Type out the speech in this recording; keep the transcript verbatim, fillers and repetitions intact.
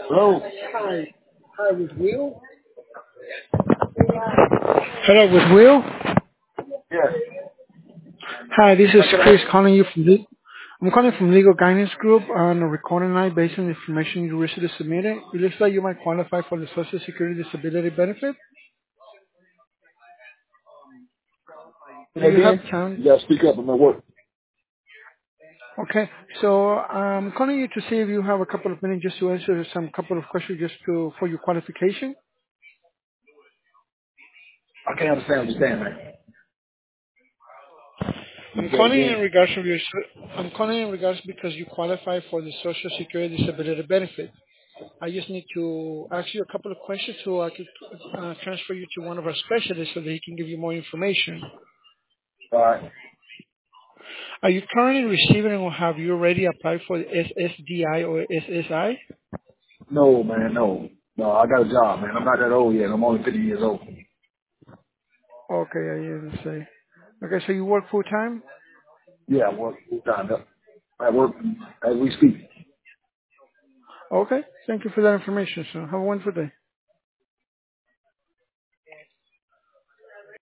Hello? Hi. Hi, with Will? Hello, with Will? Yes. Hi, this is How can I Chris help you? calling you from Le- I'm calling from Legal Guidance Group on a recording line based on the information you recently submitted. It looks like you might qualify for the Social Security Disability benefit. Say Do you have again? time? You gotta speak up. I'm at work. Okay, so I'm calling you to see if you have a couple of minutes just to answer some couple of questions just to for your qualification. I can't understand what you're saying, man. Can you I'm say it calling in again? regards to your I'm calling in regards because you qualify for the Social Security Disability benefit. I just need to ask you a couple of questions so I could uh, transfer you to one of our specialists so that he can give you more information. All right. Are you currently receiving or have you already applied for S S D I or S S I? No, man, no. No, I got a job, man. I'm not that old yet. I'm only fifty years old. Okay, I didn't say. Okay, so you work full time? Yeah, I work full time. Yep. I work as we speak. Okay, thank you for that information, sir. Have a wonderful day.